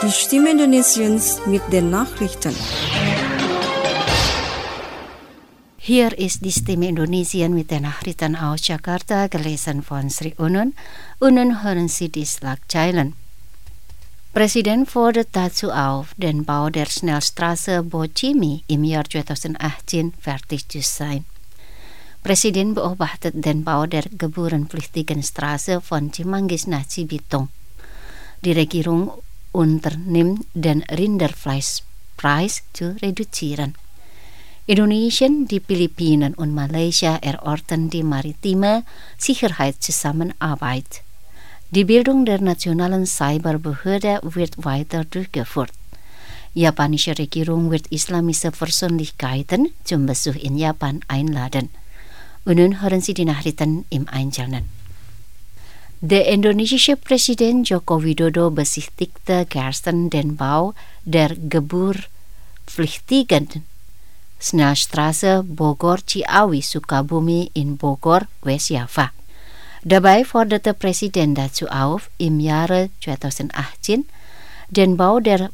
Die Stimme Indonesiens mit den Nachrichten. Hier ist die Stimme Indonesien mit den Nachrichten aus Jakarta, gelesen von Sri Unun. Unun hören Sie die Schlagzeilen. Presiden fordert dazu auf, den Bau der Schnellstraße Bocimi im Jahr 2018 fertig zu sein. Presiden beobachtet den Bau der gebührenpflichtigen Straße von Cimanggis nach Cibitung. Die Regierung unternimmt den Rinderfleischpreis zu reduzieren. Indonesien, die Philippinen und Malaysia erörtern die maritime Sicherheitszusammenarbeit. Die Bildung der nationalen Cyberbehörde wird weiter durchgeführt. Japanische Regierung wird islamische Persönlichkeiten zum Besuch in Japan einladen. Und nun hören Sie die Nachrichten im Einzelnen. Der indonesische Präsident Joko Widodo besichtigte gestern den Bau der gebührenpflichtigen Schnellstraße Bogor-Ciawi-Sukabumi in Bogor, West-Java. Dabei forderte Presiden dazu auf, im Jahre 2018 den Bau der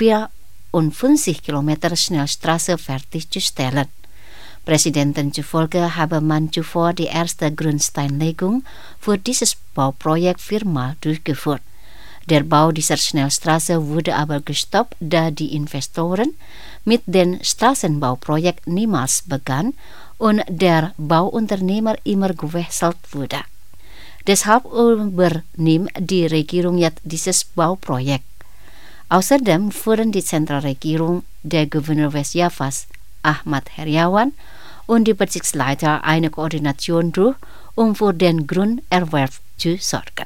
54 Kilometer Schnellstraße fertigzustellen. Präsidenten zufolge habe man zuvor die erste Grundsteinlegung für dieses Bauprojekt viermal durchgeführt. Der Bau dieser Schnellstraße wurde aber gestoppt, da die Investoren mit dem Straßenbauprojekt niemals begann und der Bauunternehmer immer gewechselt wurde. Deshalb übernimmt die Regierung jetzt dieses Bauprojekt. Außerdem führen die Zentralregierung, der Gouverneur West-Javas Ahmad Heriawan und die Bezirksleiter eine Koordination durch, um für den Grunderwerb zu sorgen.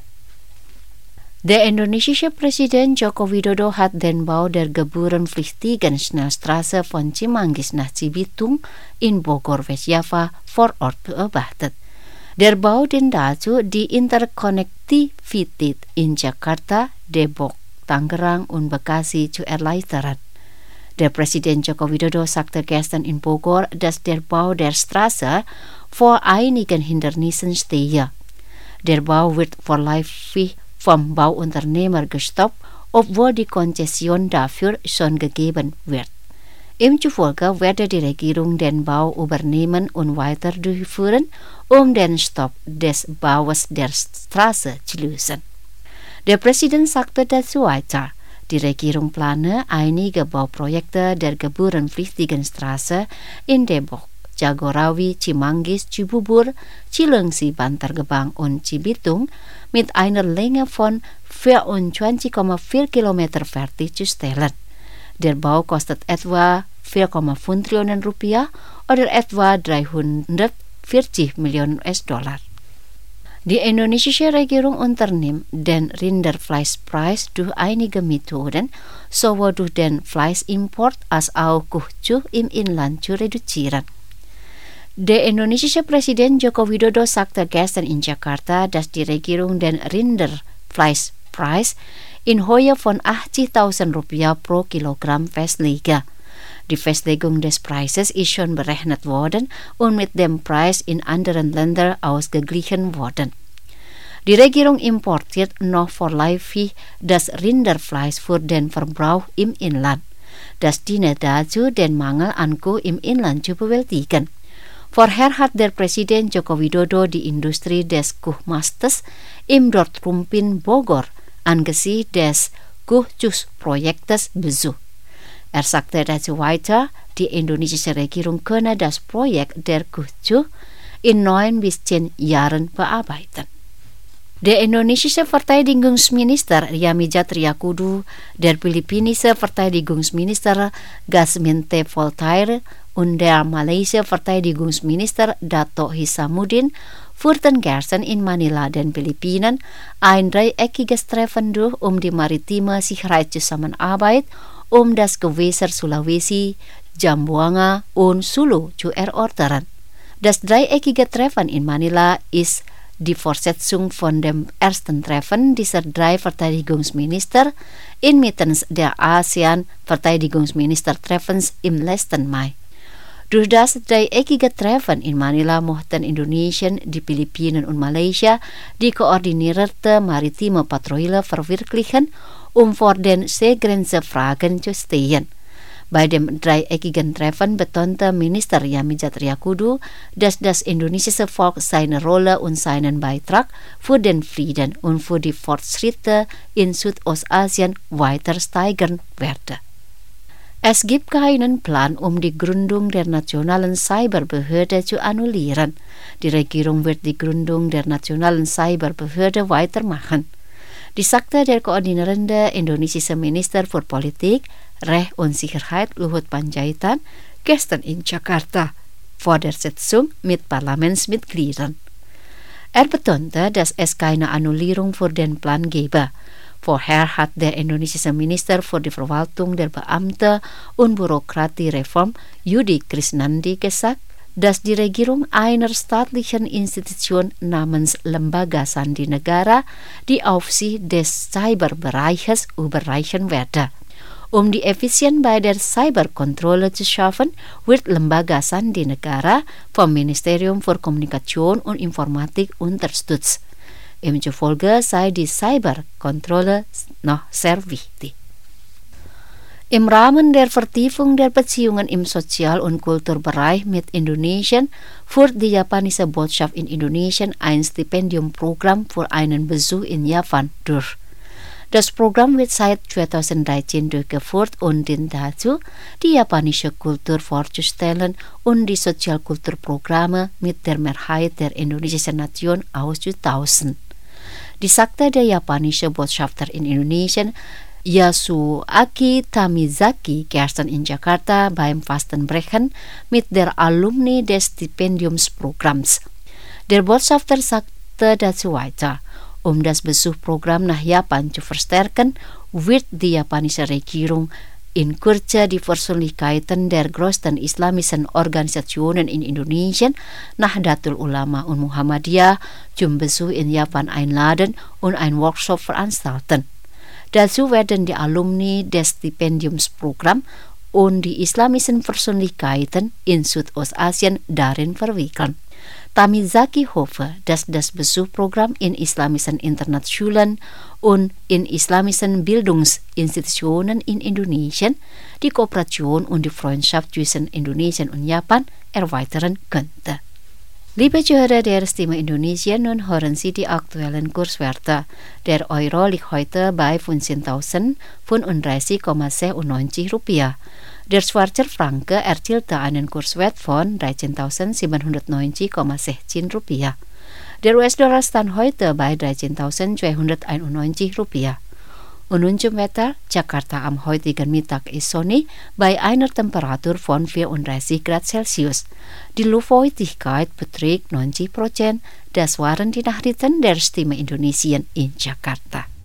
Der indonesische Präsident Joko Widodo hat den Bau der gebührenpflichtigen Schnellstraße von Cimanggis nach Cibitung in Bogor, West-Java vor Ort beobachtet. Der Bau dient dazu, die Interkonnektivität in Jakarta, Depok, Tangerang und Bekasi zu erleichtern. Der Präsident Joko Widodo sagte gestern in Bogor, dass der Bau der Straße vor einigen Hindernissen stehe. Der Bau wird vorläufig vom Bauunternehmer gestoppt, obwohl die Konzession dafür schon gegeben wird. Ihm zufolge werde die Regierung den Bau übernehmen und weiter durchführen, um den Stopp des Baues der Straße zu lösen. Der Präsident sagte dazu weiter, die Regierung plane einige Bauprojekte der gebührenpflichtigen Straße in Depok, Jagorawi, Cimanggis, Cibubur, Cileungsi, Bantar Gebang und Cibitung mit einer Länge von 24,4 Kilometer fertigzustellen. Der Bau kostet etwa 4,5 Trillionen Rupiah oder etwa 340 Millionen US-Dollar. Die indonesische Regierung unternimmt den Rinderfleischpreis durch einige Methoden, sowohl durch den Fleischimport als auch Kuhzucht im Inland zu reduzieren. Der indonesische Präsident Joko Widodo sagte gestern in Jakarta, dass die Regierung den Rinderfleischpreis in Höhe von 80.000 Rupiah pro Kilogramm festlege. Die Festlegung des Preises ist schon berechnet worden und mit dem Preis in anderen Ländern ausgeglichen worden. Die Regierung importiert noch vorläufig das Rinderfleisch für den Verbrauch im Inland. Das diene dazu, den Mangel an Kuh im Inland zu bewältigen. Vorher hat der Präsident Joko Widodo die Industrie des Kuhmastes im Dorf Rumpin Bogor angesichts des Kuhzuchtprojektes besucht. Er sagte dazu weiter, die indonesische Regierung könne das Projekt der Kuhzucht in 9 bis 10 Jahren bearbeiten. Der indonesische Verteidigungsminister Yamijat Riyakudu, der philippinische Verteidigungsminister Gasminte Voltaire und der malaysische Verteidigungsminister Dato Hisamuddin führten gestern in Manila, den Philippinen, ein dreieckiges Treffen durch, um die maritime Sicherheitszusammenarbeit um das Gewässer Sulawesi, Zamboanga und Sulu zu erörtern. Das dreieckige Treffen in Manila ist die Fortsetzung von dem ersten Treffen dieser 3 Verteidigungsminister inmitten der ASEAN-Verteidigungsministertreffens im letzten Mai. Durch das dreieckige Treffen in Manila mochten Indonesien, die Philippinen und Malaysia die koordinierte maritime Patrouille verwirklichen, voor den Segrense Fragen te stehen. Bij de dreieckigen Treffen betonte minister Jamijat Riyakudu, dass das indonesische Volk seine Rolle und seinen Beitrag für den Frieden und für die Fortschritte in Südostasien weiter steigern werde. Es gibt keinen Plan, die Gründung der nationalen Cyberbehörde zu annullieren. Die Regierung wird die Gründung der nationalen Cyberbehörde weitermachen. Dies sagte der koordinierende indonesische Minister für Politik, Recht und Sicherheit Luhut Panjaitan gestern in Jakarta vor der Sitzung mit Parlamentsmitgliedern. Betonte, dass es keine Annullierung für den Plan gebe. Vorher hat der indonesische Minister für die Verwaltung der Beamte und Bürokratiereform Yudi Krisnandi gesagt, dass die Regierung einer staatlichen Institution namens Lembaga Sandi Negara die Aufsicht des Cyberbereiches überreichen werde. Die Effizienz bei der Cyberkontrolle zu schaffen, wird Lembaga Sandi Negara vom Ministerium für Kommunikation und Informatik unterstützt. Demzufolge sei die Cyberkontrolle noch sehr wichtig. Im Rahmen der Vertiefung der Beziehungen im Sozial- und Kulturbereich mit Indonesien führt die japanische Botschaft in Indonesien ein Stipendiumprogramm für einen Besuch in Japan durch. Das Programm wird seit 2013 durchgeführt und dient dazu, die japanische Kultur vorzustellen und die Sozialkulturprogramme mit der Mehrheit der indonesischen Nation auszutauschen. Dies sagte der japanische Botschafter in Indonesien Yasuaki Tamizaki gestern in Jakarta beim Fastenbrechen mit der Alumni des Stipendiumsprogramms. Der Botschafter sagte dazu weiter, das Besuchprogramm nach Japan zu verstärken, wird die japanische Regierung in Kürze die Persönlichkeiten der größten islamischen Organisationen in Indonesien, Nahdlatul Ulama und Muhammadiyah, zum Besuch in Japan einladen und einen Workshop veranstalten. Dazu werden die Alumni des Stipendiumsprogramms und die islamischen Persönlichkeiten in Südostasien darin verwickelt. Tamizaki hoffe, dass das Besuchprogramm in islamischen Internatsschulen und in islamischen Bildungsinstitutionen in Indonesien die Kooperation und die Freundschaft zwischen Indonesien und Japan erweitern könnte. Liebe Zuhörer der Stimme Indonesien, nun hören Sie die aktuellen Kurswerte. Der Euro liegt heute bei 15.035,96 Rupiah. Der Schweizer Franke erzielte einen Kurswert von 13.790,16 Rupiah. Der US-Dollar stand heute bei 13.291 Rupiah. Und nun zum Wetter. Jakarta am heutigen Mittag ist sonnig bei einer Temperatur von 34 Grad Celsius. Die Luftfeuchtigkeit beträgt 90%. Das waren die Nachrichten der Stimme Indonesien in Jakarta.